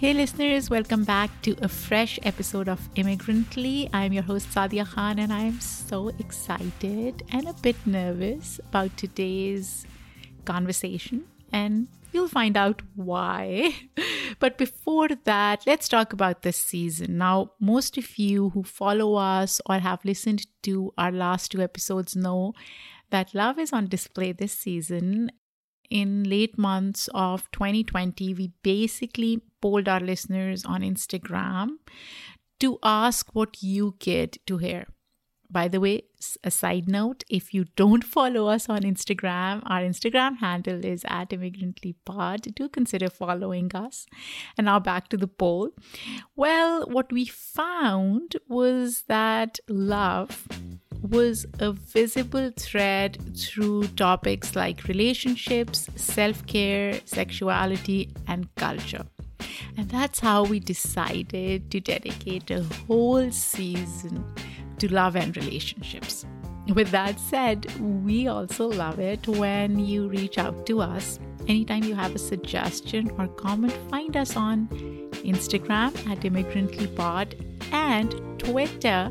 Hey listeners, welcome back to a fresh episode of Immigrantly. I'm your host Sadia Khan and I'm so excited and a bit nervous about today's conversation, and you'll find out why. But before that, let's talk about this season. Now, most of you who follow us or have listened to our last two episodes know that love is on display this season. In late months of 2020, we basically polled our listeners on Instagram to ask what you get to hear. By the way, a side note, if you don't follow us on Instagram, our Instagram handle is @ImmigrantlyPod. Do consider following us. And now back to the poll. Well, what we found was that love was a visible thread through topics like relationships, self-care, sexuality, and culture. And that's how we decided to dedicate a whole season to love and relationships. With that said, we also love it when you reach out to us. Anytime you have a suggestion or comment, find us on Instagram @ImmigrantlyPod and Twitter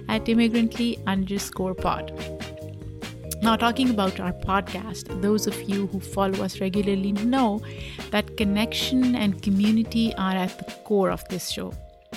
@Immigrantly_pod. Now, talking about our podcast, those of you who follow us regularly know that connection and community are at the core of this show.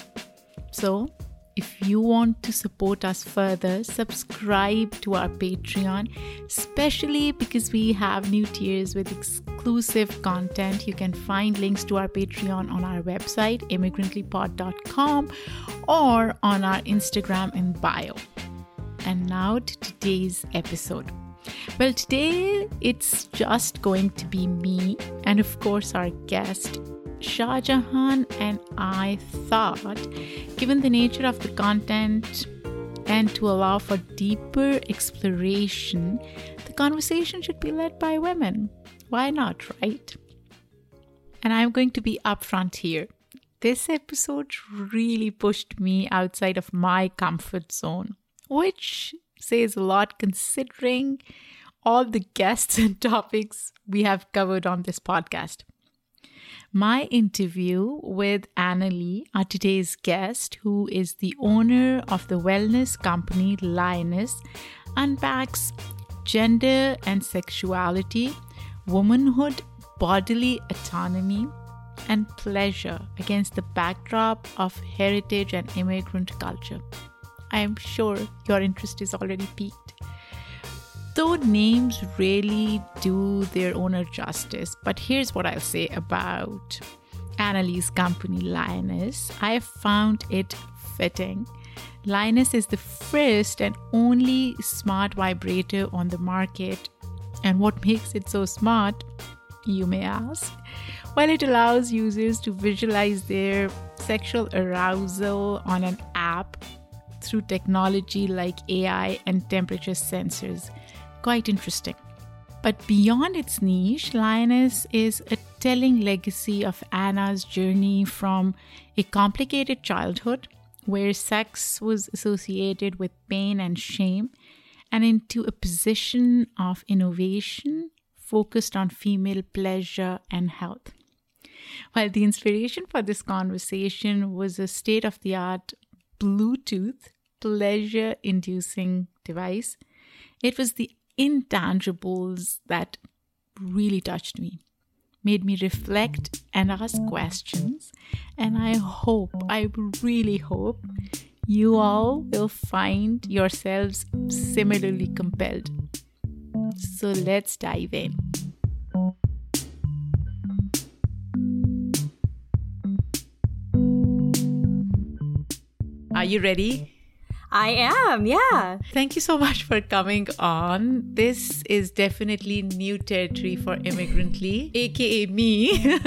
So, if you want to support us further, subscribe to our Patreon, especially because we have new tiers with exclusive content. You can find links to our Patreon on our website, immigrantllypod.com, or on our Instagram in bio. And now to today's episode. Well, today it's just going to be me and, of course, our guest, Shahjahan, and I thought, given the nature of the content and to allow for deeper exploration, the conversation should be led by women. Why not, right? And I'm going to be upfront here. This episode really pushed me outside of my comfort zone, which says a lot considering all the guests and topics we have covered on this podcast. My interview with Annalie, our today's guest, who is the owner of the wellness company Lioness, unpacks gender and sexuality, womanhood, bodily autonomy, and pleasure against the backdrop of heritage and immigrant culture. I am sure your interest is already piqued. Though names really do their owner justice, but here's what I'll say about Annalie's company, Lioness. I found it fitting. Lioness is the first and only smart vibrator on the market. And what makes it so smart, you may ask? Well, it allows users to visualize their sexual arousal on an app through technology like AI and temperature sensors. Quite interesting. But beyond its niche, Lioness is a telling legacy of Anna's journey from a complicated childhood where sex was associated with pain and shame, and into a position of innovation focused on female pleasure and health. While the inspiration for this conversation was a state-of-the-art Bluetooth pleasure-inducing device, it was the intangibles that really touched me, made me reflect and ask questions, and I really hope you all will find yourselves similarly compelled. So let's dive in. Are you ready? I am, yeah. Thank you so much for coming on. This is definitely new territory for Immigrantly, aka me.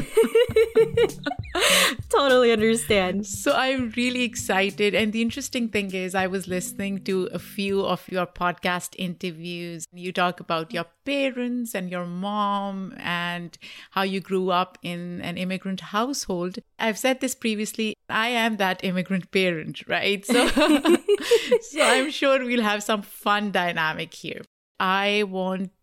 Totally understand. So I'm really excited. And the interesting thing is I was listening to a few of your podcast interviews. You talk about your parents and your mom and how you grew up in an immigrant household. I've said this previously, I am that immigrant parent, right? So, so I'm sure we'll have some fun dynamic here. I want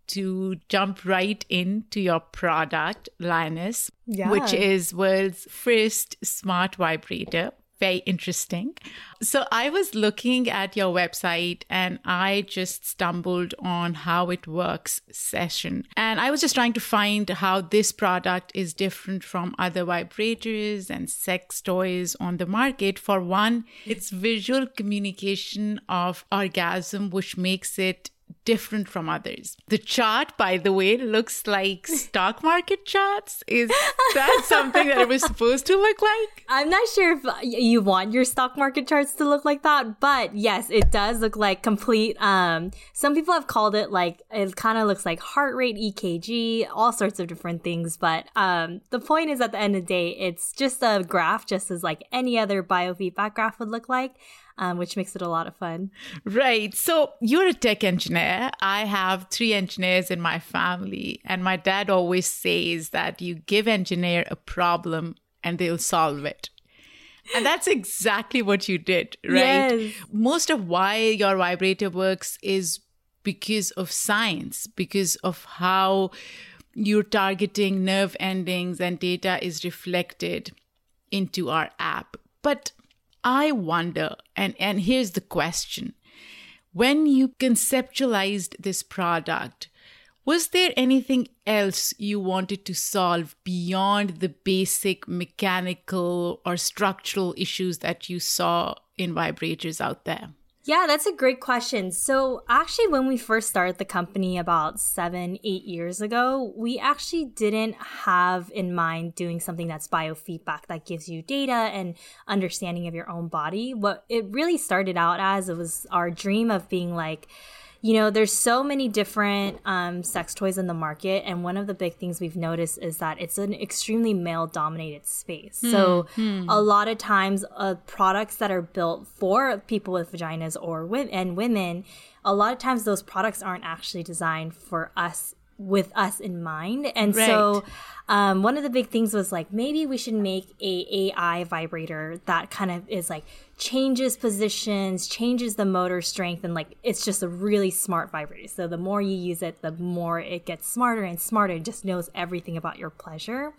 to jump right into your product, Lioness, Yeah. which is world's first smart vibrator. Very interesting. So I was looking at your website and I just stumbled on how it works session. And I was just trying to find how this product is different from other vibrators and sex toys on the market. For one, it's visual communication of orgasm, which makes it different from others. The chart, by the way, looks like stock market charts. Is that something that it was supposed to look like? I'm not sure if you want your stock market charts to look like that, but yes, it does look like complete. Some people have called it like, it kind of looks like heart rate EKG, all sorts of different things. But the point is, at the end of the day, it's just a graph, just as like any other biofeedback graph would look like. Which makes it a lot of fun. Right. So you're a tech engineer. I have 3 engineers in my family. And my dad always says that you give engineer a problem and they'll solve it. And that's exactly what you did, right? Yes. Most of why your vibrator works is because of science, because of how you're targeting nerve endings and data is reflected into our app. But I wonder, and here's the question. When you conceptualized this product, was there anything else you wanted to solve beyond the basic mechanical or structural issues that you saw in vibrators out there? Yeah, that's a great question. So actually, when we first started the company about 7-8 years ago, we actually didn't have in mind doing something that's biofeedback that gives you data and understanding of your own body. What it really started out as, it was our dream of being like, you know, there's so many different sex toys in the market. And one of the big things we've noticed is that it's an extremely male-dominated space. So a lot of times products that are built for people with vaginas or women, a lot of times those products aren't actually designed for us, with us in mind. And so one of the big things was like, maybe we should make a AI vibrator that kind of is like changes positions, changes the motor strength, and like it's just a really smart vibrator. So the more you use it, the more it gets smarter and smarter. It just knows everything about your pleasure.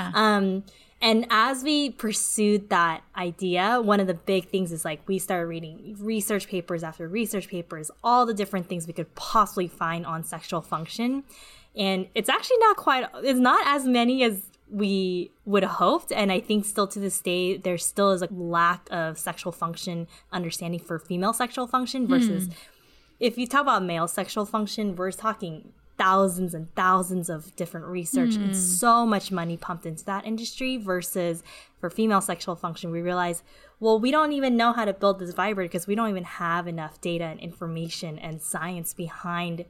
And as we pursued that idea, one of the big things is like we started reading research papers after research papers, all the different things we could possibly find on sexual function. And it's actually it's not as many as we would have hoped. And I think still to this day, there still is a lack of sexual function understanding for female sexual function versus if you talk about male sexual function, we're talking thousands and thousands of different research and so much money pumped into that industry versus for female sexual function, we realize, well, we don't even know how to build this vibrator because we don't even have enough data and information and science behind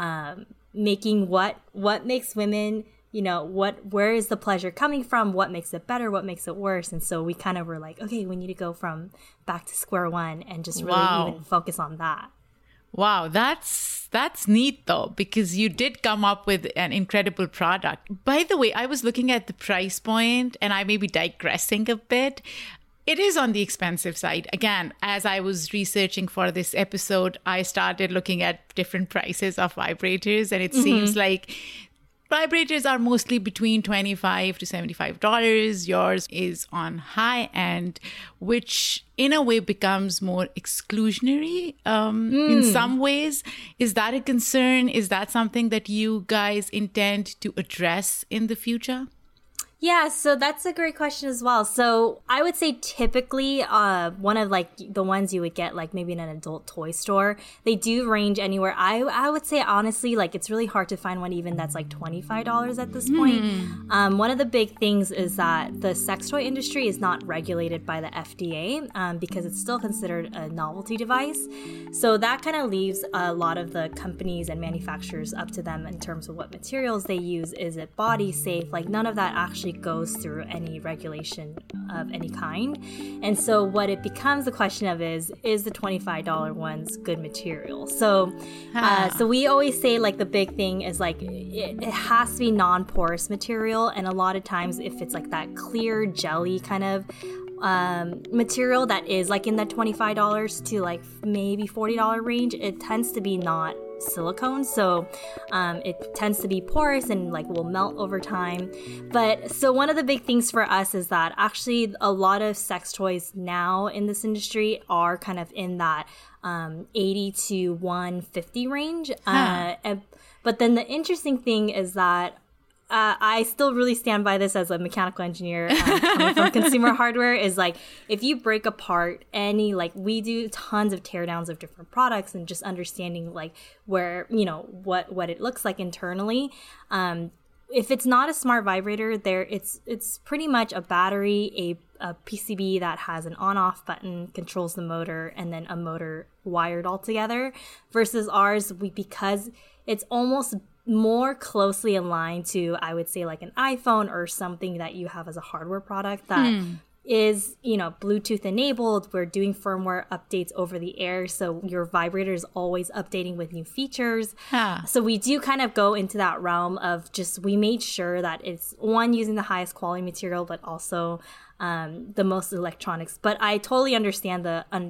making what makes women, you know, where is the pleasure coming from? What makes it better? What makes it worse? And so we kind of were like, okay, we need to go back to square one and just really even focus on that. Wow, that's neat though, because you did come up with an incredible product. By the way, I was looking at the price point and I may be digressing a bit. It is on the expensive side. Again, as I was researching for this episode, I started looking at different prices of vibrators and it seems like vibrators are mostly between $25 to $75. Yours is on high end, which in a way becomes more exclusionary in some ways. Is that a concern? Is that something that you guys intend to address in the future? Yeah, so that's a great question as well. So I would say typically one of like the ones you would get like maybe in an adult toy store, they do range anywhere. I would say honestly, like it's really hard to find one even that's like $25 at this point. One of the big things is that the sex toy industry is not regulated by the FDA because it's still considered a novelty device. So that kind of leaves a lot of the companies and manufacturers up to them in terms of what materials they use. Is it body safe? Like none of that actually goes through any regulation of any kind. And so what it becomes a question of is the $25 ones good material? So so we always say like the big thing is like it has to be non-porous material, and a lot of times if it's like that clear jelly kind of material that is like in that $25 to like maybe $40 range, it tends to be not silicone, so it tends to be porous and like will melt over time. But so one of the big things for us is that actually a lot of sex toys now in this industry are kind of in that 80 to 150 range. But then the interesting thing is that I still really stand by this as a mechanical engineer coming from consumer hardware, is like, if you break apart any, like we do tons of teardowns of different products and just understanding like where, you know, what it looks like internally. If it's not a smart vibrator, it's pretty much a battery, a PCB that has an on-off button, controls the motor, and then a motor wired all together. Versus ours, because it's almost more closely aligned to, I would say, like an iPhone or something that you have as a hardware product that is, you know, Bluetooth enabled. We're doing firmware updates over the air, so your vibrator is always updating with new features. So we do kind of go into that realm of just, we made sure that it's one, using the highest quality material, but also the most electronics. But I totally understand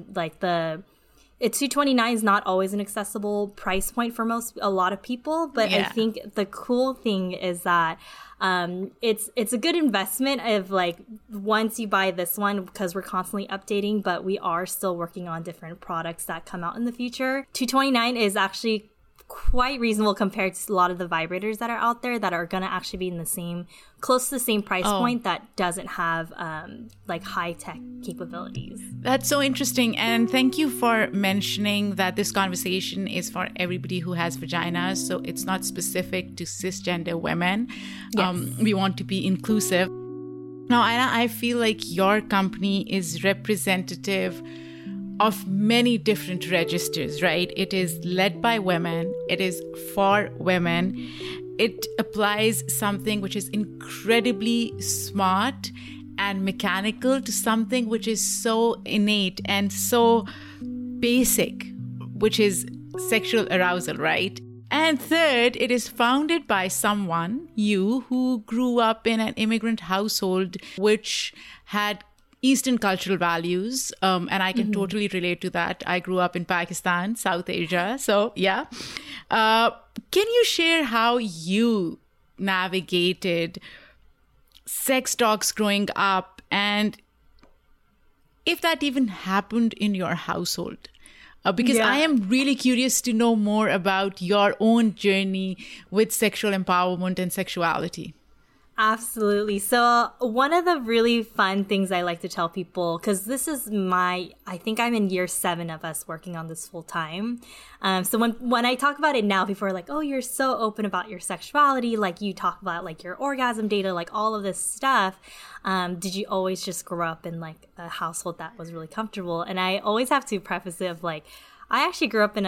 it's $229 is not always an accessible price point for a lot of people, but I think the cool thing is that it's a good investment of like, once you buy this one, because we're constantly updating, but we are still working on different products that come out in the future. $229 is actually quite reasonable compared to a lot of the vibrators that are out there that are going to actually be in the same, close to the same price point that doesn't have like high-tech capabilities. That's so interesting. And thank you for mentioning that this conversation is for everybody who has vaginas. So it's not specific to cisgender women. Yes. We want to be inclusive. Now, Anna, I feel like your company is representative of many different registers, right? It is led by women. It is for women. It applies something which is incredibly smart and mechanical to something which is so innate and so basic, which is sexual arousal, right? And third, it is founded by someone, you, who grew up in an immigrant household which had Eastern cultural values, and I can totally relate to that. I grew up in Pakistan, South Asia. So, yeah. Can you share how you navigated sex talks growing up, and if that even happened in your household? Because I am really curious to know more about your own journey with sexual empowerment and sexuality. Absolutely. So one of the really fun things I like to tell people, because this is I think I'm in year 7 of us working on this full time. So when I talk about it now, people are like, oh, you're so open about your sexuality. Like you talk about like your orgasm data, like all of this stuff. Did you always just grow up in like a household that was really comfortable? And I always have to preface it of like, I actually grew up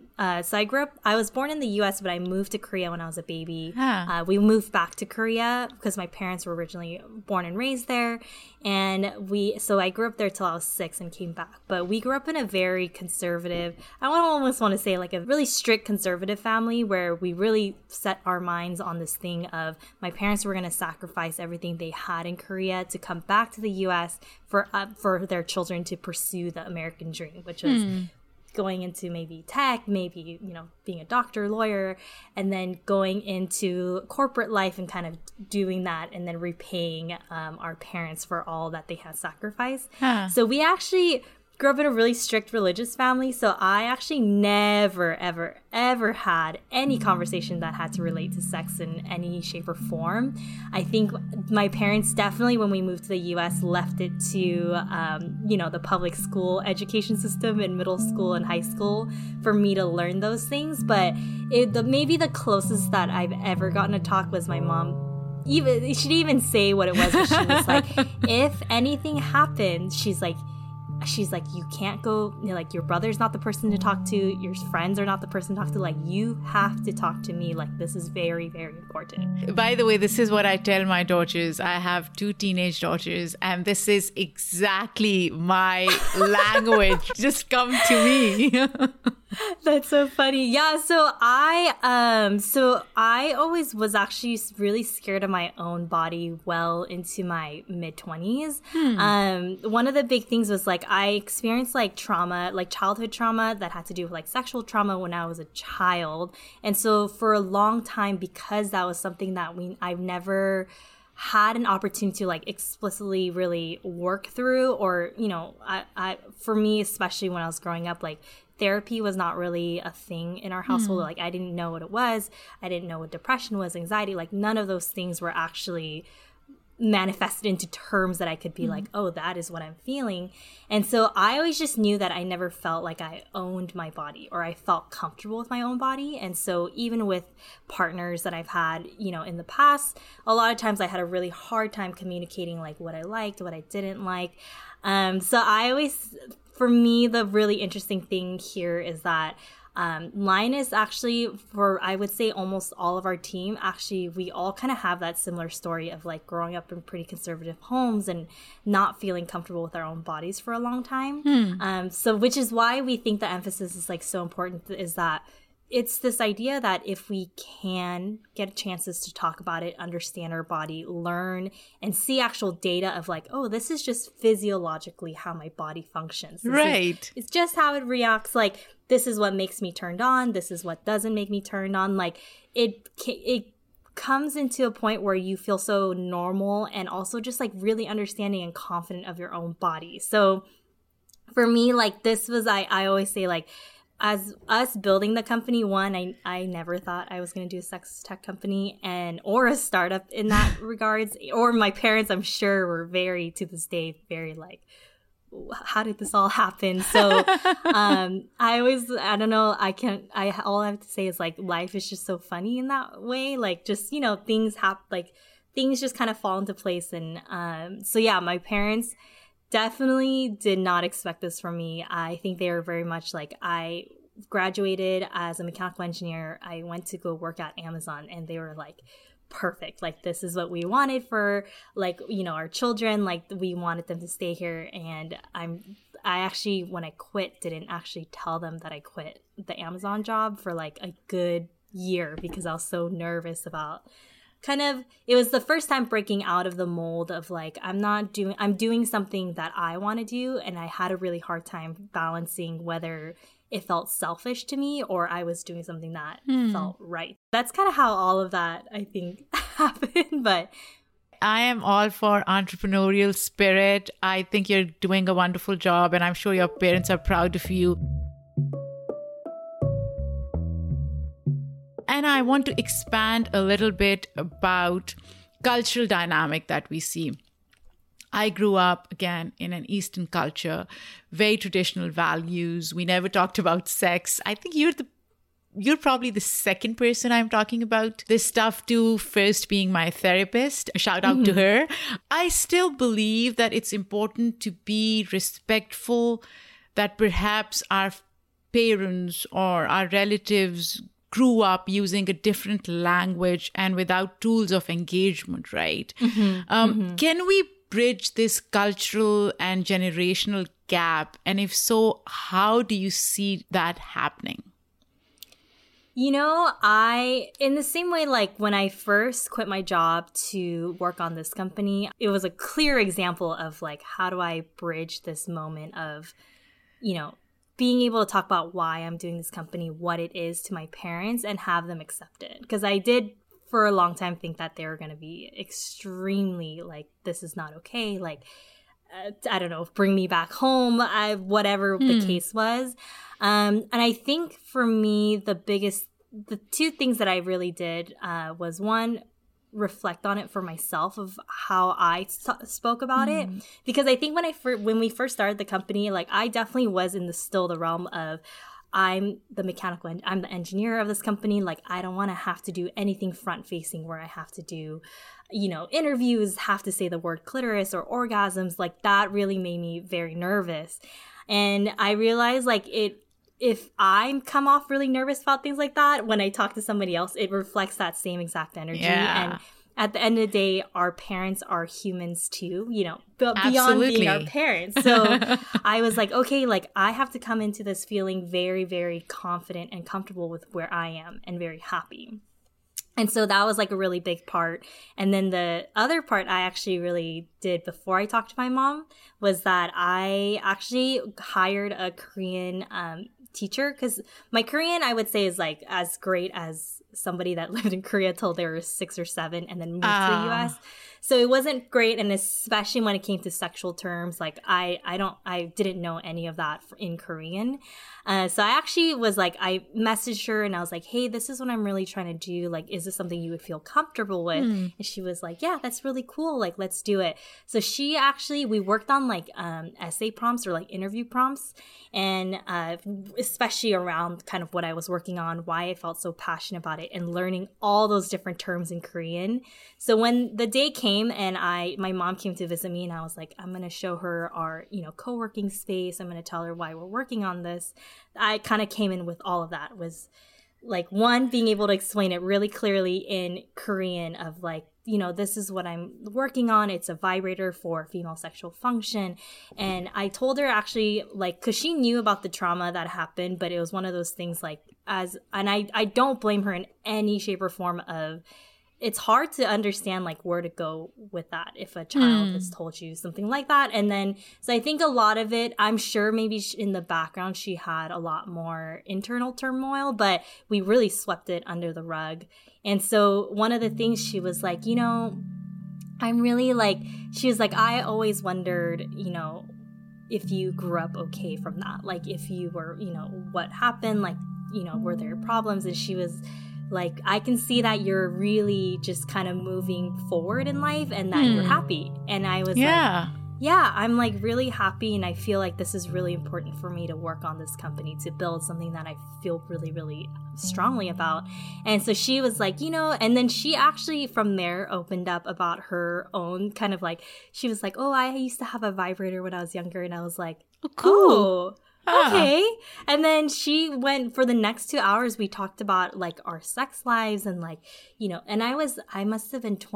I was born in the U.S., but I moved to Korea when I was a baby. We moved back to Korea because my parents were originally born and raised there. And so I grew up there till I was 6 and came back. But we grew up in a very conservative, I almost want to say like a really strict conservative family where we really set our minds on this thing of my parents were going to sacrifice everything they had in Korea to come back to the U.S. for their children to pursue the American dream, which was going into maybe tech, maybe, you know, being a doctor, lawyer, and then going into corporate life and kind of doing that and then repaying our parents for all that they had sacrificed. So we actually grew up in a really strict religious family. So I actually never, ever, ever had any conversation that had to relate to sex in any shape or form. I think my parents definitely, when we moved to the U.S., left it to, the public school education system in middle school and high school for me to learn those things. But maybe the closest that I've ever gotten to talk was my mom. She didn't even say what it was, but she was like, if anything happened, she's like, you can't go, like, your brother's not the person to talk to, your friends are not the person to talk to, like, you have to talk to me, like, this is very, very important. By the way, this is what I tell my daughters. I have 2 teenage daughters, and this is exactly my language. Just come to me. That's so funny. Yeah, so I always was actually really scared of my own body well into my mid-20s. One of the big things was like I experienced like trauma, like childhood trauma that had to do with like sexual trauma when I was a child. And so for a long time, because that was something that I've never had an opportunity to like explicitly really work through, or, you know, I for me, especially when I was growing up, like therapy was not really a thing in our household. Like I didn't know what it was. I didn't know what depression was, anxiety, like none of those things were actually manifested into terms that I could be like, oh, that is what I'm feeling. And so I always just knew that I never felt like I owned my body or I felt comfortable with my own body. And so even with partners that I've had, you know, in the past, a lot of times I had a really hard time communicating like what I liked, what I didn't like. So I always, for me, the really interesting thing here is that Linus actually, for I would say almost all of our team, actually we all kind of have that similar story of like growing up in pretty conservative homes and not feeling comfortable with our own bodies for a long time. So which is why we think the emphasis is like so important, is that it's this idea that if we can get chances to talk about it, understand our body, learn, and see actual data of like, oh, this is just physiologically how my body functions. It's just how it reacts. Like, this is what makes me turned on. This is what doesn't make me turned on. Like, it comes into a point where you feel so normal and also just like really understanding and confident of your own body. So for me, like this was, I always say like, as us building the company, one, I never thought I was going to do a sex tech company or a startup in that regards. Or my parents, I'm sure, were very, to this day, very like, how did this all happen? So I don't know, all I have to say is like life is just so funny in that way. Like just, you know, things happen, like things just kind of fall into place. And so yeah, my parents definitely did not expect this from me. I think they were very much like, I graduated as a mechanical engineer. I went to go work at Amazon and they were like, perfect. Like, this is what we wanted for like, you know, our children. Like we wanted them to stay here. And I actually, when I quit, didn't actually tell them that I quit the Amazon job for like a good year because I was so nervous about it was the first time breaking out of the mold of like, I'm doing something that I want to do. And I had a really hard time balancing whether it felt selfish to me or I was doing something that felt right. That's kind of how all of that, I think, happened. But I am all for entrepreneurial spirit. I think you're doing a wonderful job and I'm sure your parents are proud of you. And I want to expand a little bit about cultural dynamic that we see. I grew up, again, in an Eastern culture, very traditional values. We never talked about sex. I think you're probably the second person I'm talking about this stuff to, first being my therapist. A shout out to her. I still believe that it's important to be respectful, that perhaps our parents or our relatives grew up using a different language and without tools of engagement, right? Can we bridge this cultural and generational gap? And if so, how do you see that happening? You know, in the same way, like when I first quit my job to work on this company, it was a clear example of like, how do I bridge this moment of, you know, being able to talk about why I'm doing this company, what it is to my parents, and have them accept it. Because I did for a long time think that they were going to be extremely like, this is not okay. Like, I don't know, bring me back home, whatever the case was. And I think for me, the two things that I really did was one, reflect on it for myself of how I spoke about it. Because I think when we first started the company, like I definitely was in the realm of, I'm the engineer of this company. Like, I don't want to have to do anything front facing where I have to do, you know, interviews, have to say the word clitoris or orgasms. Like, that really made me very nervous. And I realized like if I come off really nervous about things like that, when I talk to somebody else, it reflects that same exact energy. Yeah. And at the end of the day, our parents are humans too, but beyond being our parents. So I was like, okay, like I have to come into this feeling very, very confident and comfortable with where I am and very happy. And so that was like a really big part. And then the other part I actually really did before I talked to my mom was that I actually hired a Korean teacher, because my Korean, I would say, is like as great as somebody that lived in Korea till they were 6 or 7 and then moved to the US. So it wasn't great. And especially when it came to sexual terms, like I didn't know any of that in Korean. So I actually was like, I messaged her and I was like, hey, this is what I'm really trying to do. Like, is this something you would feel comfortable with? And she was like, yeah, that's really cool. Like, let's do it. So we worked on like essay prompts or like interview prompts, and especially around kind of what I was working on, why I felt so passionate about it, and learning all those different terms in Korean. So when the day came and my mom came to visit me, and I was like, I'm going to show her our, co-working space. I'm going to tell her why we're working on this. I kind of came in with all of that. It was like, one, being able to explain it really clearly in Korean of like, this is what I'm working on. It's a vibrator for female sexual function. And I told her actually, like, because she knew about the trauma that happened, but it was one of those things like, and I don't blame her in any shape or form of, it's hard to understand like where to go with that if a child has told you something like that. And then, so I think a lot of it, I'm sure maybe in the background she had a lot more internal turmoil, but we really swept it under the rug. And so one of the things she was like, I'm really like, she was like, I always wondered, if you grew up okay from that, like if you were, what happened, like, were there problems? And she was like, I can see that you're really just kind of moving forward in life and that you're happy. And I was like, yeah, I'm like really happy. And I feel like this is really important for me to work on this company, to build something that I feel really, really strongly about. And so she was like, and then she actually from there opened up about her own kind of like, she was like, oh, I used to have a vibrator when I was younger. And I was like, oh, cool. Okay. And then she went for the next 2 hours. We talked about like our sex lives and like, and I must have been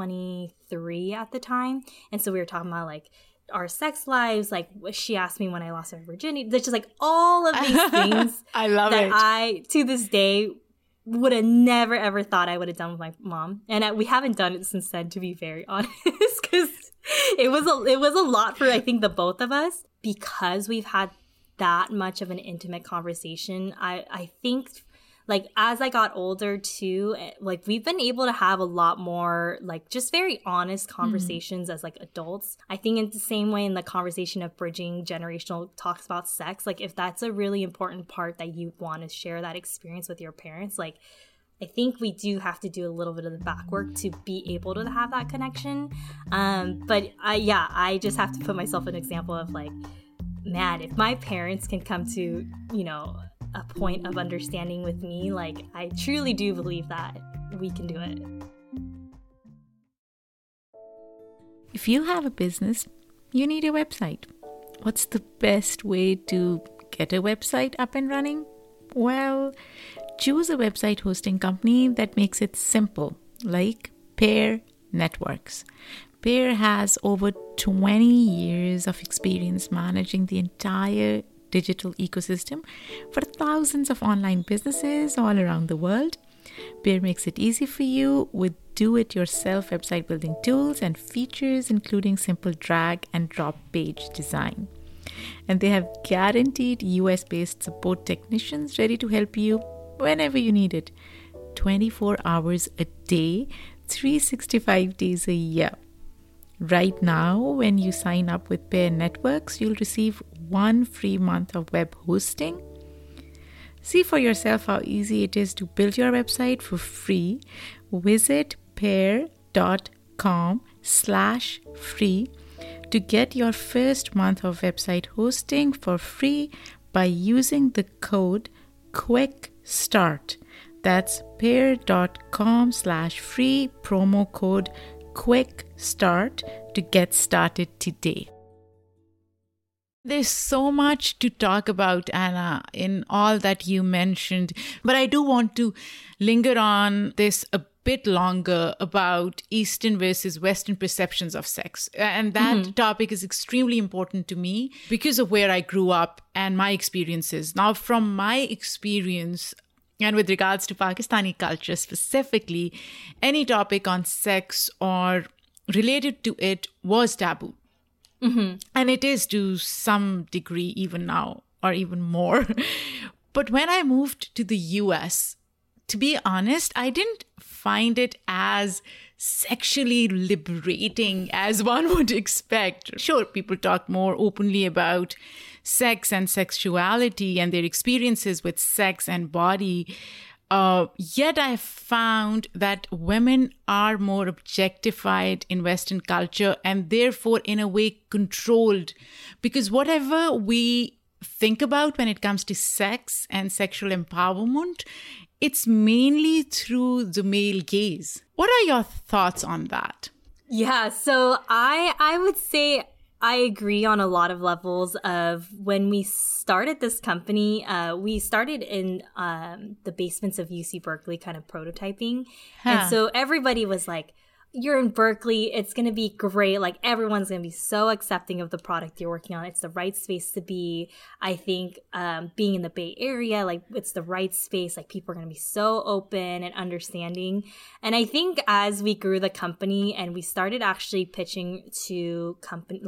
23 at the time. And so we were talking about like our sex lives. Like she asked me when I lost my virginity. There's just like all of these things I love that it. I, to this day, would have never ever thought I would have done with my mom. And we haven't done it since then, to be very honest, because it was a lot for, I think, the both of us, because we've had that much of an intimate conversation. I think like as I got older too, like we've been able to have a lot more like just very honest conversations as like adults. I think in the same way in the conversation of bridging generational talks about sex, like if that's a really important part that you want to share that experience with your parents, like I think we do have to do a little bit of the back work to be able to have that connection. But I just have to put myself in an example of like, man, if my parents can come to, a point of understanding with me, like I truly do believe that we can do it. If you have a business, you need a website. What's the best way to get a website up and running? Well, choose a website hosting company that makes it simple, like Pair Networks. Pair has over 20 years of experience managing the entire digital ecosystem for thousands of online businesses all around the world. Pair makes it easy for you with do-it-yourself website building tools and features, including simple drag and drop page design. And they have guaranteed US-based support technicians ready to help you whenever you need it, 24 hours a day, 365 days a year. Right now, when you sign up with Pair Networks, you'll receive 1 free month of web hosting. See for yourself how easy it is to build your website for free. Visit pair.com/free to get your first month of website hosting for free by using the code QUICKSTART. That's pair.com/free, promo code QUICKSTART to get started today. There's so much to talk about, Anna, in all that you mentioned, but I do want to linger on this a bit longer about Eastern versus Western perceptions of sex. And that topic is extremely important to me because of where I grew up and my experiences. Now, from my experience, and with regards to Pakistani culture specifically, any topic on sex or related to it was taboo. And it is to some degree even now, or even more. But when I moved to the US, to be honest, I didn't find it as sexually liberating as one would expect. Sure, people talk more openly about sex and sexuality and their experiences with sex and body. Yet I found that women are more objectified in Western culture and therefore in a way controlled, because whatever we think about when it comes to sex and sexual empowerment, it's mainly through the male gaze. What are your thoughts on that? Yeah, so I would say I agree on a lot of levels of when we started this company, we started in the basements of UC Berkeley kind of prototyping. And so everybody was like, you're in Berkeley, it's going to be great. Like everyone's going to be so accepting of the product you're working on. It's the right space to be. I think being in the Bay Area, like it's the right space. Like people are going to be so open and understanding. And I think as we grew the company and we started actually pitching to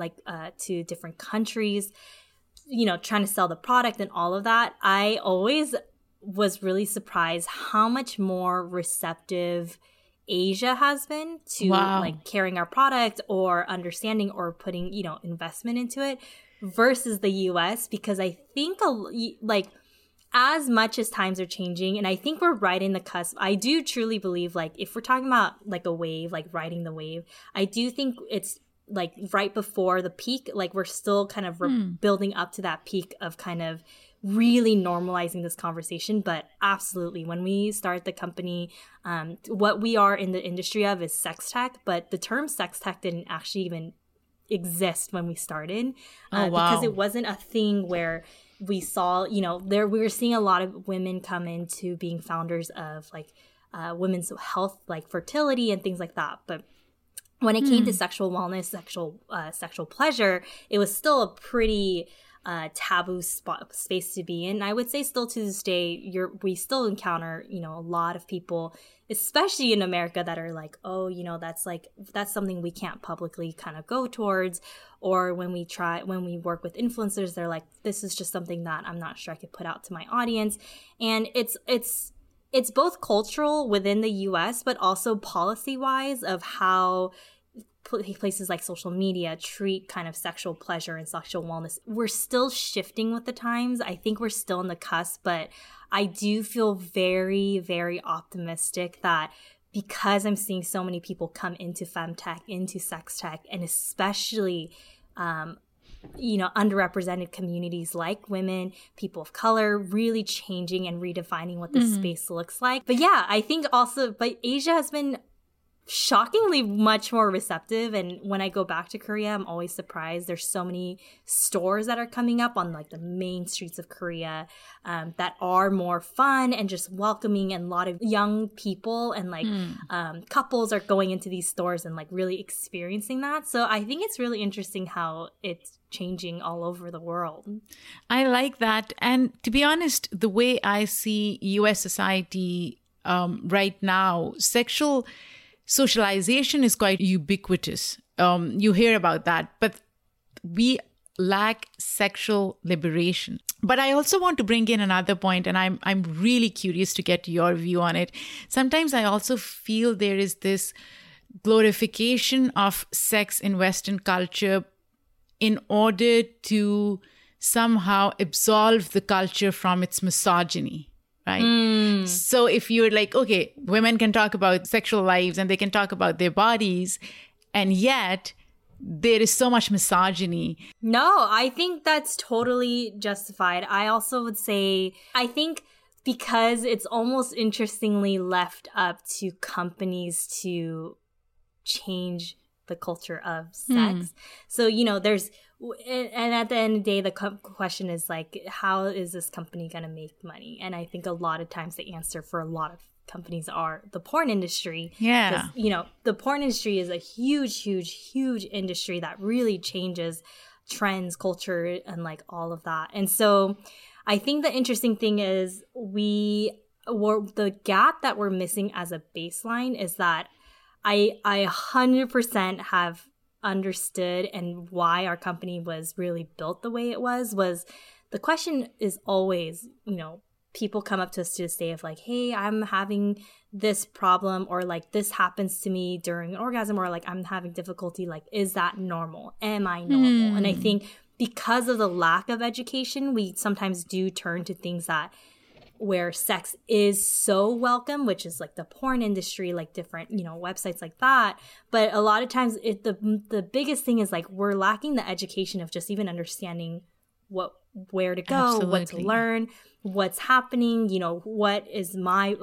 to different countries, you know, trying to sell the product and all of that, I always was really surprised how much more receptive Asia has been to like carrying our product or understanding or putting, you know, investment into it versus the US, because I think like as much as times are changing, and I think we're right in the cusp. I do truly believe, like, if we're talking about like a wave, like riding the wave, I do think it's like right before the peak. Like we're still kind of building up to that peak of kind of really normalizing this conversation. But absolutely, when we start the company, what we are in the industry of is sex tech, but the term sex tech didn't actually even exist when we started because it wasn't a thing where we saw, you know, we were seeing a lot of women come into being founders of like women's health, like fertility and things like that. But when it came to sexual wellness, sexual pleasure, it was still a pretty taboo space to be in. I would say still to this day, we still encounter, you know, a lot of people, especially in America, that are like, oh, you know, that's something we can't publicly kind of go towards. Or when we work with influencers, they're like, this is just something that I'm not sure I could put out to my audience. And it's both cultural within the US, but also policy wise of how places like social media treat kind of sexual pleasure and sexual wellness. We're still shifting with the times. I think we're still in the cusp, but I do feel very, very optimistic that because I'm seeing so many people come into femtech, into sex tech, and especially, you know, underrepresented communities like women, people of color, really changing and redefining what the space looks like. But yeah, I think also, but Asia has been shockingly much more receptive. And when I go back to Korea, I'm always surprised. There's so many stores that are coming up on like the main streets of Korea that are more fun and just welcoming, and a lot of young people and like couples are going into these stores and like really experiencing that. So I think it's really interesting how it's changing all over the world. I like that. And to be honest, the way I see US society right now, sexual socialization is quite ubiquitous. You hear about that, but we lack sexual liberation. But I also want to bring in another point, and I'm really curious to get your view on it. Sometimes I also feel there is this glorification of sex in Western culture in order to somehow absolve the culture from its misogyny. Right? So if you're like, okay, women can talk about sexual lives and they can talk about their bodies, and yet there is so much misogyny. No, I think that's totally justified. I also would say, I think because it's almost interestingly left up to companies to change the culture of sex. So, you know, and at the end of the day, the question is like, how is this company going to make money? And I think a lot of times the answer for a lot of companies are the porn industry. Yeah. Because, the porn industry is a huge, huge, huge industry that really changes trends, culture, and like all of that. And so I think the interesting thing is the gap that we're missing as a baseline is that I 100% have understood and why our company was really built the way it was the question is always, people come up to us to say of like, hey, I'm having this problem, or like this happens to me during an orgasm, or like I'm having difficulty, like, is that normal? Am I normal? And I think because of the lack of education, we sometimes do turn to things that where sex is so welcome, which is like the porn industry, like different, websites like that. But a lot of times the biggest thing is like we're lacking the education of just even understanding where to go, Absolutely. What to learn, what's happening, what is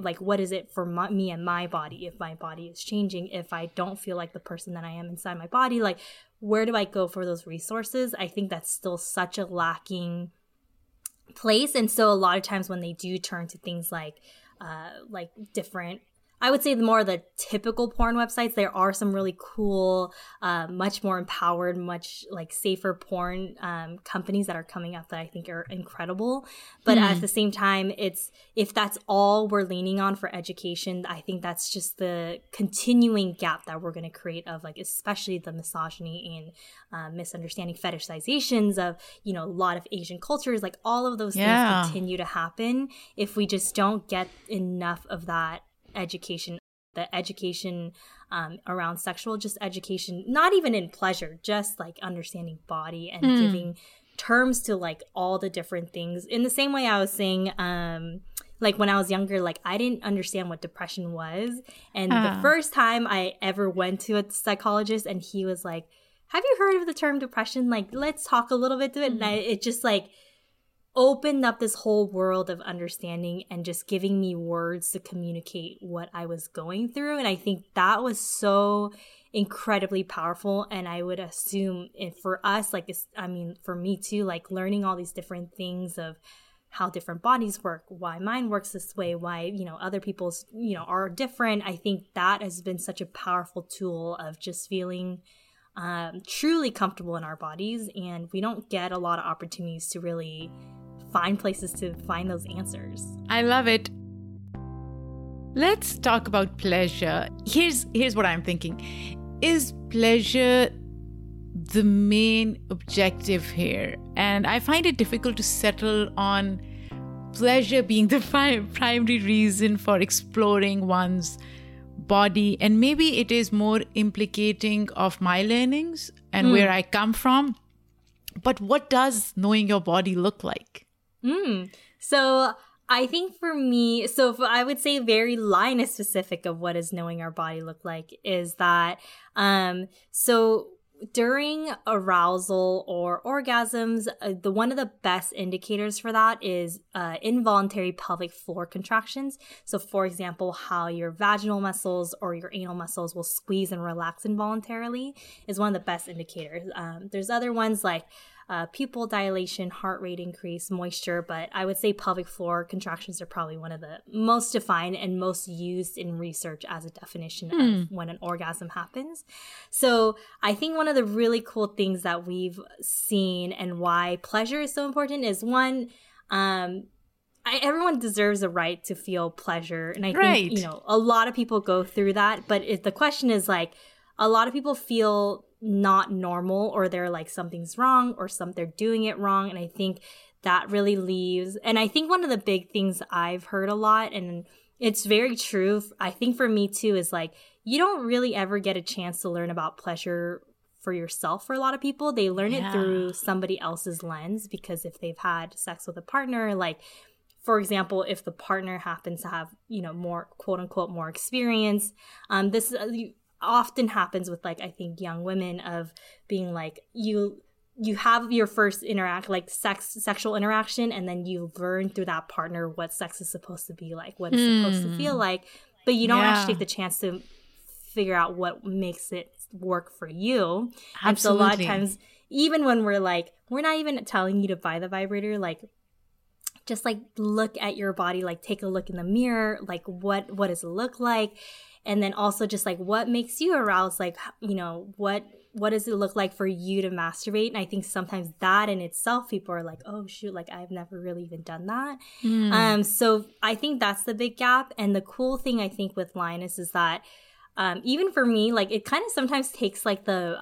it for me and my body, if my body is changing, if I don't feel like the person that I am inside my body, like where do I go for those resources? I think that's still such a lacking place. And so a lot of times when they do turn to things like different, I would say more the typical porn websites, there are some really cool, much more empowered, much like safer porn companies that are coming up that I think are incredible. But at the same time, if that's all we're leaning on for education, I think that's just the continuing gap that we're going to create of like, especially the misogyny and misunderstanding fetishizations of, a lot of Asian cultures, like all of those things continue to happen if we just don't get enough of that education, the education around sexual, just education, not even in pleasure, just like understanding body and giving terms to like all the different things. In the same way I was saying, like when I was younger, like I didn't understand what depression was. And the first time I ever went to a psychologist and he was like, have you heard of the term depression? Like, let's talk a little bit to it. And it just like opened up this whole world of understanding and just giving me words to communicate what I was going through. And I think that was so incredibly powerful. And I would assume for us, like, for me too, like learning all these different things of how different bodies work, why mine works this way, why, other people's, are different. I think that has been such a powerful tool of just feeling truly comfortable in our bodies. And we don't get a lot of opportunities to really find places to find those answers. I love it. Let's talk about pleasure. Here's what I'm thinking. Is pleasure the main objective here? And I find it difficult to settle on pleasure being the primary reason for exploring one's body. And maybe it is more implicating of my learnings and where I come from. But what does knowing your body look like? So I think for me, I would say very line specific of what does knowing our body look like is that, so during arousal or orgasms, one of the best indicators for that is involuntary pelvic floor contractions. So for example, how your vaginal muscles or your anal muscles will squeeze and relax involuntarily is one of the best indicators. There's other ones like pupil dilation, heart rate increase, moisture, but I would say pelvic floor contractions are probably one of the most defined and most used in research as a definition of when an orgasm happens. So I think one of the really cool things that we've seen and why pleasure is so important is one, everyone deserves a right to feel pleasure. And I think, a lot of people go through that, but the question is like, a lot of people feel not normal or they're like something's wrong or they're doing it wrong. And I think that really leaves. And I think one of the big things I've heard a lot, and it's very true, I think for me too, is like you don't really ever get a chance to learn about pleasure for yourself for a lot of people. They learn it through somebody else's lens because if they've had sex with a partner, like for example, if the partner happens to have, more quote unquote more experience, this often happens with like I think young women of being like you have your first sexual interaction and then you learn through that partner what sex is supposed to be like, what it's supposed to feel like, but you don't actually take the chance to figure out what makes it work for you. Absolutely. And so a lot of times even when we're not even telling you to buy the vibrator, like just like look at your body, like take a look in the mirror, like what does it look like? And then also just like what makes you aroused, like, you know, what does it look like for you to masturbate? And I think sometimes that in itself, people are like, oh shoot, like I've never really even done that. So I think that's the big gap. And the cool thing I think with Lioness is that even for me, like it kind of sometimes takes like the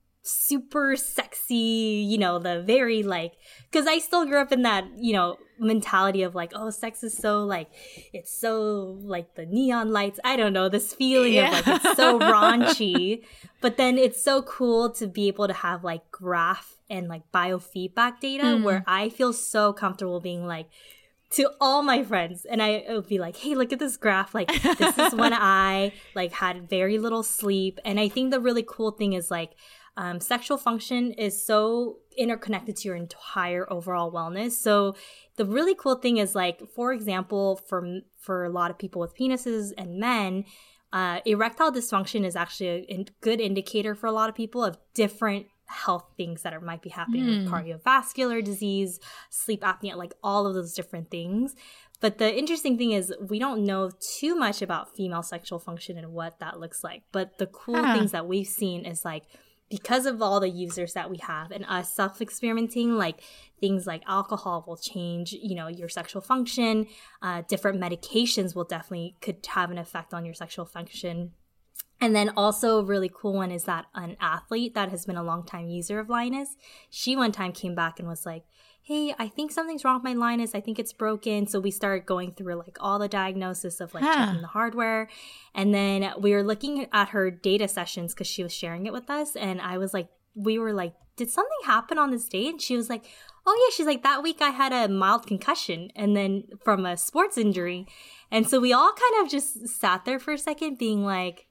super sexy, you know, the very like, because I still grew up in that, you know, mentality of like, oh, sex is so like, it's so like the neon lights, I don't know, this feeling of like it's so raunchy, but then it's so cool to be able to have like graph and like biofeedback data where I feel so comfortable being like, to all my friends, and I would be like, hey, look at this graph, like this is when I like had very little sleep. And I think the really cool thing is like sexual function is so interconnected to your entire overall wellness. So the really cool thing is like, for example, for a lot of people with penises and men, erectile dysfunction is actually a good indicator for a lot of people of different health things that might be happening with cardiovascular disease, sleep apnea, like all of those different things. But the interesting thing is we don't know too much about female sexual function and what that looks like. But the cool things that we've seen is like, because of all the users that we have and us self-experimenting, like things like alcohol will change, you know, your sexual function. Different medications will definitely could have an effect on your sexual function. And then also a really cool one is that an athlete that has been a long time user of Lioness, she one time came back and was like, hey, I think something's wrong with my Lioness. I think it's broken. So we started going through like all the diagnosis of like checking the hardware. And then we were looking at her data sessions because she was sharing it with us. And I was like, we were like, did something happen on this day? And she was like, oh yeah, she's like, that week I had a mild concussion and then from a sports injury. And so we all kind of just sat there for a second being like,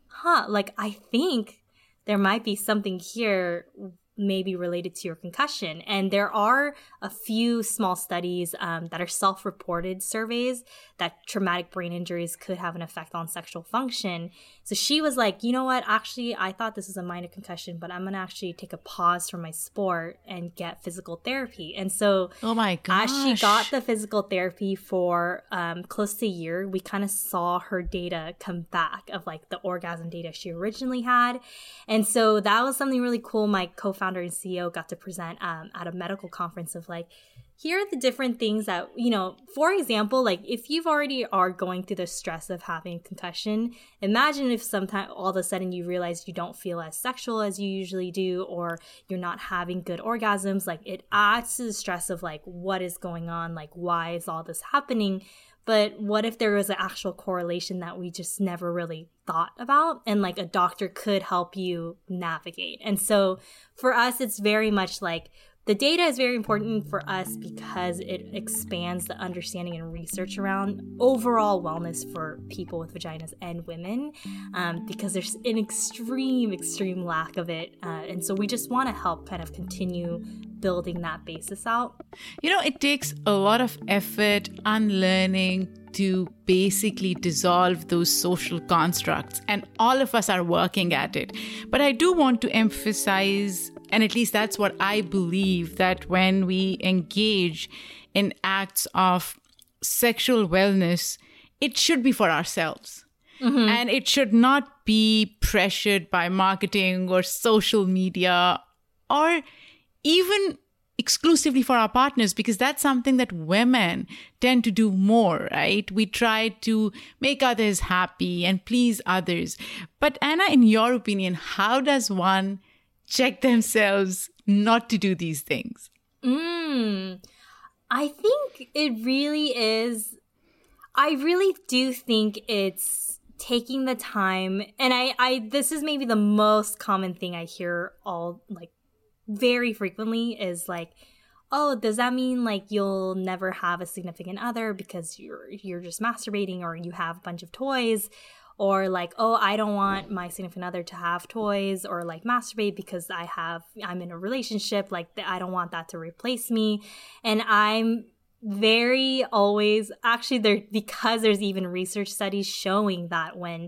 like I think there might be something here maybe related to your concussion. And there are a few small studies that are self-reported surveys that traumatic brain injuries could have an effect on sexual function. So she was like, you know what, actually, I thought this was a minor concussion, but I'm going to actually take a pause from my sport and get physical therapy. And so oh my gosh, as she got the physical therapy for close to a year, we kind of saw her data come back of like the orgasm data she originally had. And so that was something really cool. My co-founder and CEO got to present at a medical conference of like, here are the different things that, you know, for example, like if you've already are going through the stress of having concussion, imagine if sometime all of a sudden you realize you don't feel as sexual as you usually do, or you're not having good orgasms. Like it adds to the stress of like, what is going on? Like, why is all this happening? But what if there was an actual correlation that we just never really thought about, and like a doctor could help you navigate? And so for us, it's very much like the data is very important for us because it expands the understanding and research around overall wellness for people with vaginas and women, because there's an extreme lack of it. And so we just want to help kind of continue building that basis out. You know, it takes a lot of effort unlearning to basically dissolve those social constructs, and all of us are working at it. But I do want to emphasize, and at least that's what I believe, that when we engage in acts of sexual wellness, it should be for ourselves. Mm-hmm. And it should not be pressured by marketing or social media or even exclusively for our partners, because that's something that women tend to do more, right? We try to make others happy and please others. But Anna, in your opinion, how does one check themselves not to do these things? I think it really is. I really do think it's taking the time. And I this is maybe the most common thing I hear all like very frequently is like, oh, does that mean like you'll never have a significant other because you're just masturbating, or you have a bunch of toys? Or like, oh, I don't want my significant other to have toys or like masturbate because I'm in a relationship. Like I don't want that to replace me. And I'm very always, actually because there's even research studies showing that when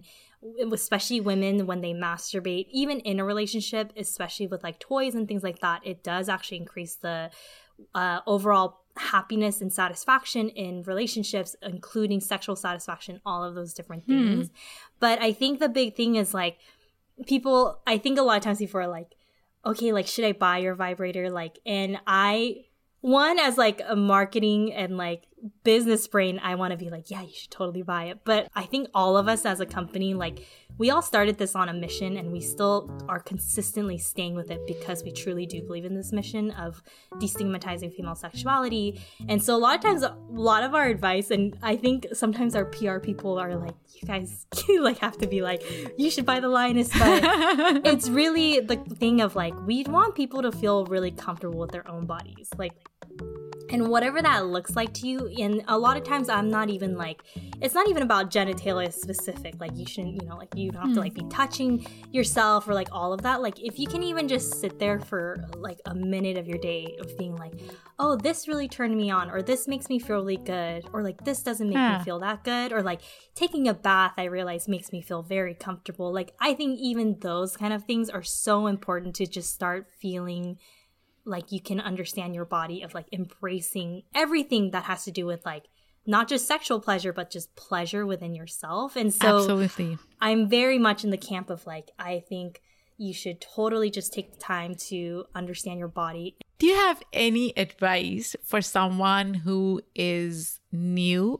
especially women when they masturbate, even in a relationship, especially with like toys and things like that, it does actually increase the overall happiness and satisfaction in relationships, including sexual satisfaction, all of those different things. But I think the big thing is like people, I think a lot of times people are like, okay, like, should I buy your vibrator? Like, and one, as like a marketing and like business brain, I want to be like, yeah, you should totally buy it. But I think all of us as a company, like, we all started this on a mission, and we still are consistently staying with it because we truly do believe in this mission of destigmatizing female sexuality. And so a lot of times, a lot of our advice, and I think sometimes our PR people are like, you guys like have to be like, you should buy the Lioness. But it's really the thing of like, we want people to feel really comfortable with their own bodies. Like, and whatever that looks like to you. And a lot of times I'm not even like, it's not even about genitalia specific. Like, you shouldn't, you know, like, you don't have to like be touching yourself or like all of that. Like, if you can even just sit there for like a minute of your day of being like, oh, this really turned me on, or this makes me feel really good, or like this doesn't make me feel that good, or like taking a bath, I realize makes me feel very comfortable. Like, I think even those kind of things are so important to just start feeling like you can understand your body, of like embracing everything that has to do with like not just sexual pleasure, but just pleasure within yourself. And so absolutely, I'm very much in the camp of like, I think you should totally just take the time to understand your body. Do you have any advice for someone who is new,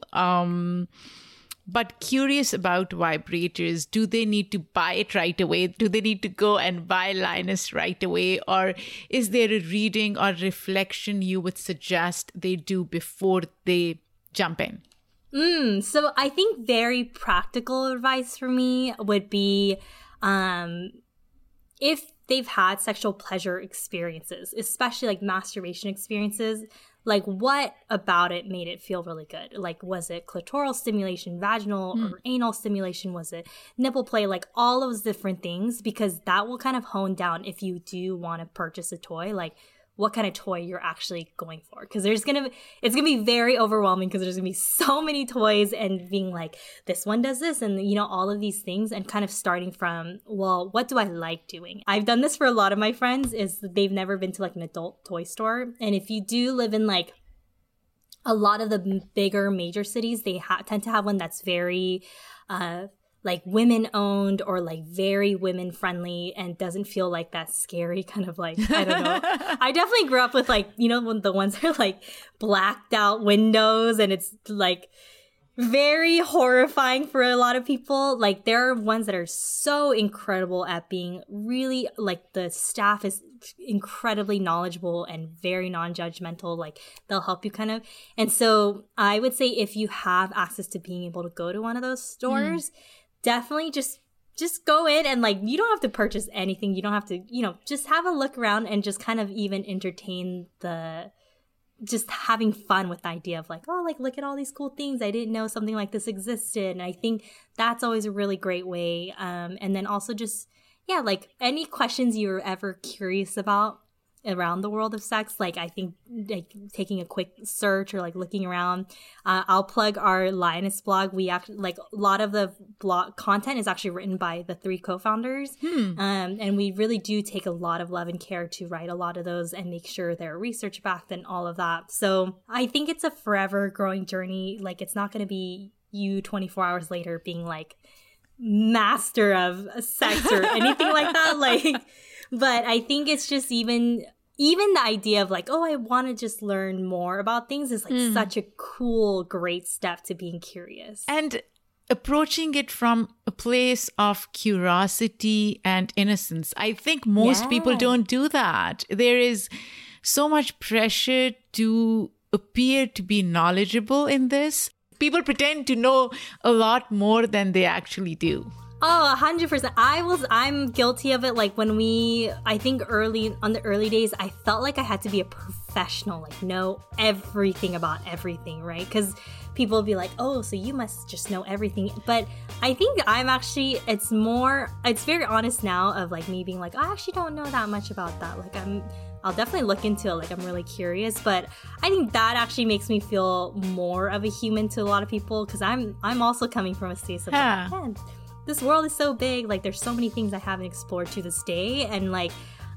but curious about vibrators? Do they need to buy it right away? Do they need to go and buy Lioness right away? Or is there a reading or reflection you would suggest they do before they jump in? So I think very practical advice for me would be if they've had sexual pleasure experiences, especially like masturbation experiences, like what about it made it feel really good? Like, was it clitoral stimulation, vaginal or anal stimulation? Was it nipple play? Like all those different things, because that will kind of hone down if you do want to purchase a toy, like what kind of toy you're actually going for. Because it's going to be very overwhelming, because there's going to be so many toys, and being like, this one does this, and you know, all of these things, and kind of starting from, well, what do I like doing? I've done this for a lot of my friends, is they've never been to like an adult toy store. And if you do live in like a lot of the bigger major cities, they tend to have one that's very like women owned, or like very women friendly, and doesn't feel like that scary kind of like, I don't know. I definitely grew up with like, you know, when the ones that are like blacked out windows, and it's like very horrifying for a lot of people. Like, there are ones that are so incredible at being really like, the staff is incredibly knowledgeable and very non-judgmental. Like, they'll help you kind of. And so I would say if you have access to being able to go to one of those stores, definitely just go in, and like, you don't have to purchase anything. You don't have to, you know, just have a look around and just kind of even entertain just having fun with the idea of like, oh, like, look at all these cool things. I didn't know something like this existed. And I think that's always a really great way. And then also just, yeah, like any questions you're ever curious about around the world of sex, like I think like taking a quick search or like looking around. I'll plug our Lioness blog. We actually, like, a lot of the blog content is actually written by the 3 co-founders. And we really do take a lot of love and care to write a lot of those and make sure they're research backed and all of that. So I think it's a forever growing journey. Like, it's not going to be you 24 hours later being like master of sex or anything like that. Like, but I think it's just even the idea of like, oh, I want to just learn more about things is like such a cool, great step to being curious. And approaching it from a place of curiosity and innocence. I think most people don't do that. There is so much pressure to appear to be knowledgeable in this. People pretend to know a lot more than they actually do. Oh, 100%. I'm guilty of it. Like, when I think on the early days, I felt like I had to be a professional, like know everything about everything, right? Because people would be like, oh, so you must just know everything. But I think it's very honest now of like me being like, I actually don't know that much about that. Like, I'll definitely look into it. Like, I'm really curious, but I think that actually makes me feel more of a human to a lot of people, because I'm also coming from a space of like, this world is so big. Like, there's so many things I haven't explored to this day, and like,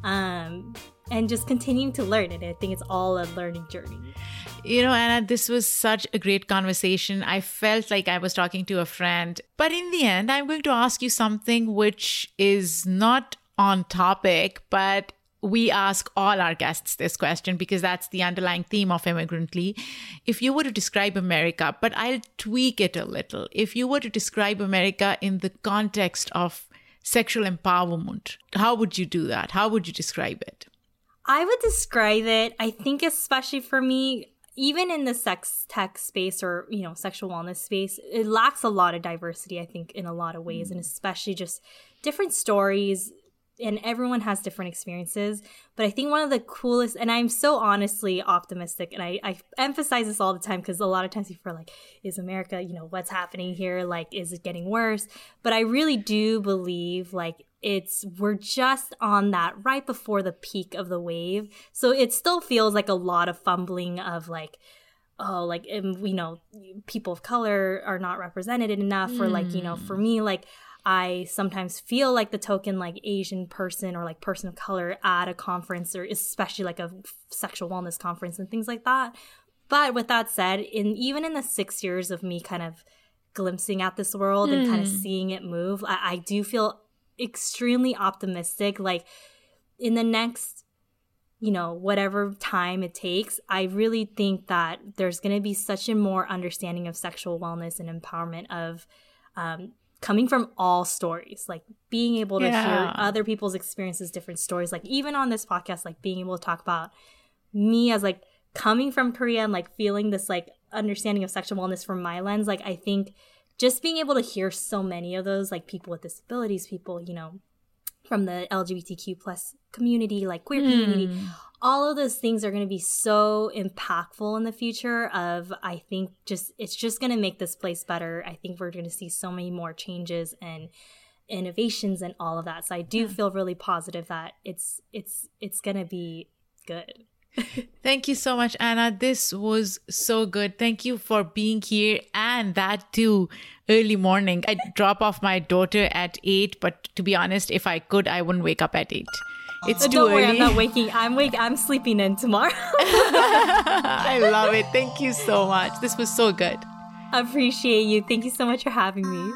and just continuing to learn. And I think it's all a learning journey. You know, Anna, this was such a great conversation. I felt like I was talking to a friend. But in the end, I'm going to ask you something which is not on topic, but we ask all our guests this question because that's the underlying theme of Immigrantly. If you were to describe America, but I'll tweak it a little. If you were to describe America in the context of sexual empowerment, how would you do that? How would you describe it? I would describe it, I think, especially for me, even in the sex tech space or, you know, sexual wellness space, it lacks a lot of diversity, I think, in a lot of ways, and especially just different stories, and everyone has different experiences. But I think one of the coolest, and I'm so honestly optimistic, and I emphasize this all the time because a lot of times people are like, is America, you know, what's happening here? Like, is it getting worse? But I really do believe, like, we're just on that right before the peak of the wave. So it still feels like a lot of fumbling of like, oh, like, you know, people of color are not represented enough. Or like, you know, for me, like, I sometimes feel like the token like Asian person or like person of color at a conference, or especially like a sexual wellness conference and things like that. But with that said, even in the 6 years of me kind of glimpsing at this world and kind of seeing it move, I do feel extremely optimistic. Like, in the next, you know, whatever time it takes, I really think that there's going to be such a more understanding of sexual wellness and empowerment of coming from all stories, like being able to hear other people's experiences, different stories. Like, even on this podcast, like being able to talk about me as like coming from Korea and like feeling this like understanding of sexual wellness from my lens. Like, I think just being able to hear so many of those, like people with disabilities, people, you know, from the LGBTQ plus community, like queer community, all of those things are going to be so impactful in the future of, I think, it's just going to make this place better. I think we're going to see so many more changes and innovations and all of that. So I do feel really positive that it's going to be good. Thank you so much, Anna. This was so good. Thank you for being here, and that too early morning. I drop off my daughter at 8, but to be honest, if I could, I wouldn't wake up at 8. It's too Don't worry, early. I'm not waking. I'm sleeping in tomorrow. I love it. Thank you so much. This was so good. Appreciate you. Thank you so much for having me.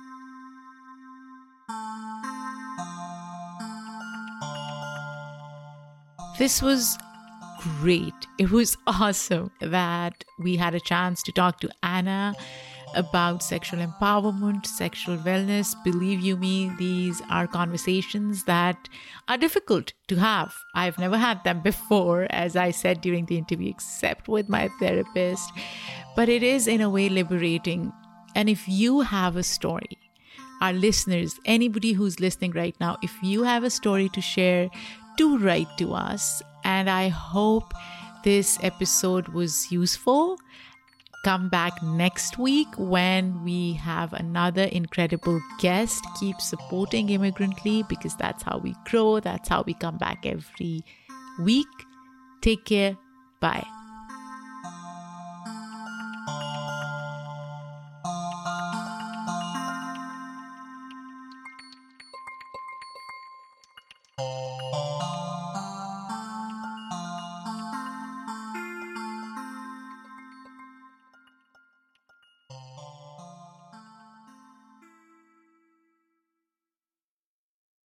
This was great. It was awesome that we had a chance to talk to Anna about sexual empowerment, sexual wellness. Believe you me, these are conversations that are difficult to have. I've never had them before, as I said during the interview, except with my therapist. But it is in a way liberating. And if you have a story, our listeners, anybody who's listening right now, if you have a story to share, do write to us. And I hope this episode was useful. Come back next week when we have another incredible guest. Keep supporting Immigrantly because that's how we grow. That's how we come back every week. Take care. Bye.